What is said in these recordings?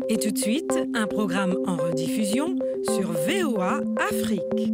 Et tout de suite, un programme en rediffusion sur VOA Afrique.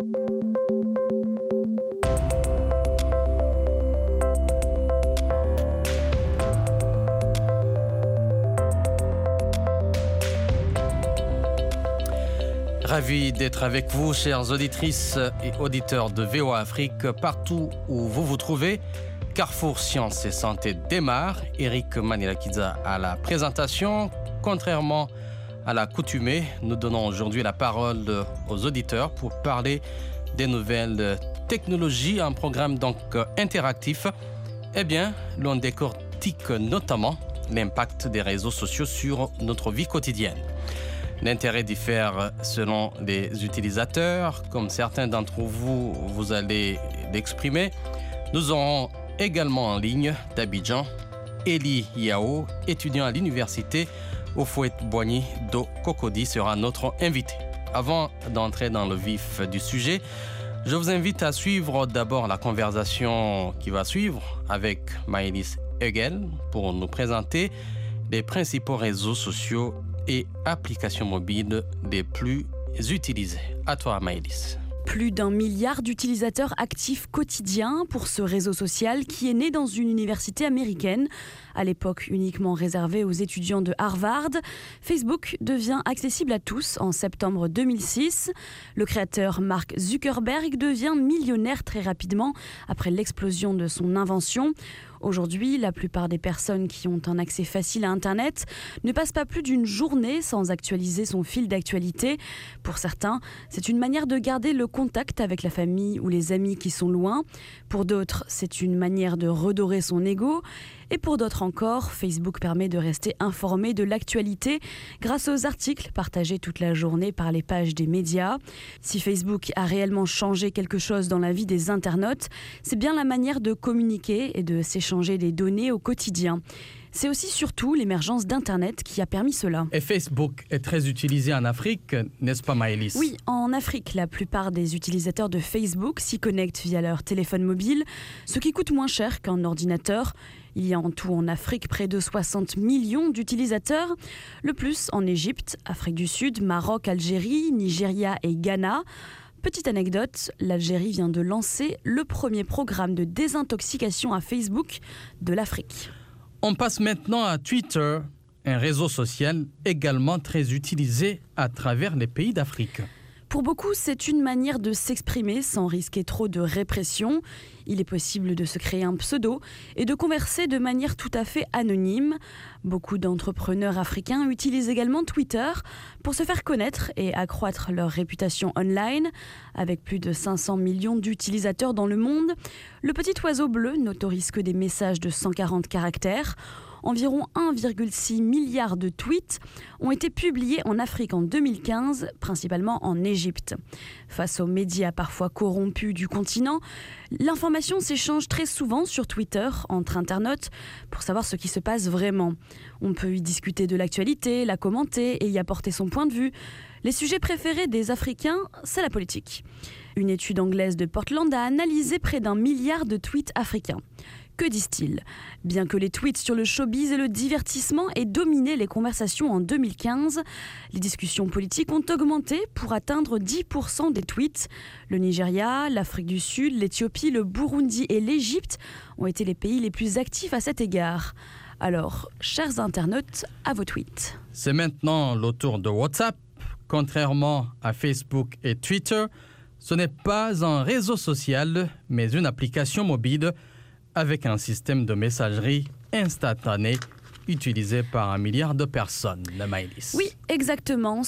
Ravi d'être avec vous, chères auditrices et auditeurs de VOA Afrique, partout où vous vous trouvez. Carrefour Sciences et Santé démarre. Eric Manilakidza à la présentation. Contrairement à l'accoutumée, nous donnons aujourd'hui la parole aux auditeurs pour parler des nouvelles technologies, un programme donc interactif. Eh bien, l'on décortique notamment l'impact des réseaux sociaux sur notre vie quotidienne. L'intérêt diffère selon les utilisateurs, comme certains d'entre vous, vous allez l'exprimer. Nous aurons également en ligne d'Abidjan Eli Yao, étudiant à l'université Houphouët-Boigny do Cocody, sera notre invité. Avant d'entrer dans le vif du sujet, je vous invite à suivre d'abord la conversation qui va suivre avec Maëlys Hegel pour nous présenter les principaux réseaux sociaux et applications mobiles les plus utilisées. À toi, Maëlys. Plus d'1 milliard d'utilisateurs actifs quotidiens pour ce réseau social qui est né dans une université américaine. À l'époque uniquement réservé aux étudiants de Harvard, Facebook devient accessible à tous en septembre 2006. Le créateur Mark Zuckerberg devient millionnaire très rapidement après l'explosion de son invention. Aujourd'hui, la plupart des personnes qui ont un accès facile à Internet ne passent pas plus d'une journée sans actualiser son fil d'actualité. Pour certains, c'est une manière de garder le contact avec la famille ou les amis qui sont loin. Pour d'autres, c'est une manière de redorer son ego. Et pour d'autres encore, Facebook permet de rester informé de l'actualité grâce aux articles partagés toute la journée par les pages des médias. Si Facebook a réellement changé quelque chose dans la vie des internautes, c'est bien la manière de communiquer et de s'échanger des données au quotidien. C'est aussi surtout l'émergence d'Internet qui a permis cela. Et Facebook est très utilisé en Afrique, n'est-ce pas Maëlys ? Oui, en Afrique, la plupart des utilisateurs de Facebook s'y connectent via leur téléphone mobile, ce qui coûte moins cher qu'un ordinateur. Il y a en tout en Afrique près de 60 millions d'utilisateurs, le plus en Égypte, Afrique du Sud, Maroc, Algérie, Nigeria et Ghana. Petite anecdote, l'Algérie vient de lancer le premier programme de désintoxication à Facebook de l'Afrique. On passe maintenant à Twitter, un réseau social également très utilisé à travers les pays d'Afrique. Pour beaucoup, c'est une manière de s'exprimer sans risquer trop de répression. Il est possible de se créer un pseudo et de converser de manière tout à fait anonyme. Beaucoup d'entrepreneurs africains utilisent également Twitter pour se faire connaître et accroître leur réputation online. Avec plus de 500 millions d'utilisateurs dans le monde, le petit oiseau bleu n'autorise que des messages de 140 caractères. Environ 1,6 milliard de tweets ont été publiés en Afrique en 2015, principalement en Égypte. Face aux médias parfois corrompus du continent, l'information s'échange très souvent sur Twitter entre internautes pour savoir ce qui se passe vraiment. On peut y discuter de l'actualité, la commenter et y apporter son point de vue. Les sujets préférés des Africains, c'est la politique. Une étude anglaise de Portland a analysé près d'1 milliard de tweets africains. Que disent-ils ? Bien que les tweets sur le showbiz et le divertissement aient dominé les conversations en 2015, les discussions politiques ont augmenté pour atteindre 10% des tweets. Le Nigeria, l'Afrique du Sud, l'Éthiopie, le Burundi et l'Égypte ont été les pays les plus actifs à cet égard. Alors, chers internautes, à vos tweets. C'est maintenant le tour de WhatsApp. Contrairement à Facebook et Twitter, ce n'est pas un réseau social, mais une application mobile avec un système de messagerie instantanée utilisé par 1 milliard de personnes, la Maëlys. Oui, exactement.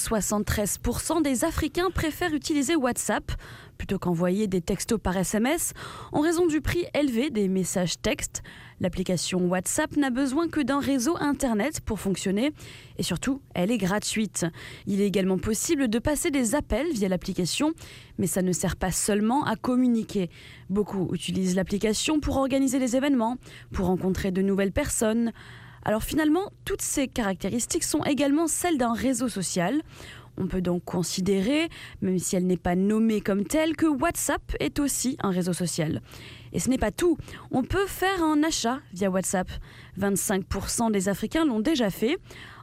73% des Africains préfèrent utiliser WhatsApp plutôt qu'envoyer des textos par SMS en raison du prix élevé des messages textes. L'application WhatsApp n'a besoin que d'un réseau Internet pour fonctionner et surtout, elle est gratuite. Il est également possible de passer des appels via l'application, mais ça ne sert pas seulement à communiquer. Beaucoup utilisent l'application pour organiser les événements, pour rencontrer de nouvelles personnes. Alors finalement, toutes ces caractéristiques sont également celles d'un réseau social. On peut donc considérer, même si elle n'est pas nommée comme telle, que WhatsApp est aussi un réseau social. Et ce n'est pas tout. On peut faire un achat via WhatsApp. 25% des Africains l'ont déjà fait.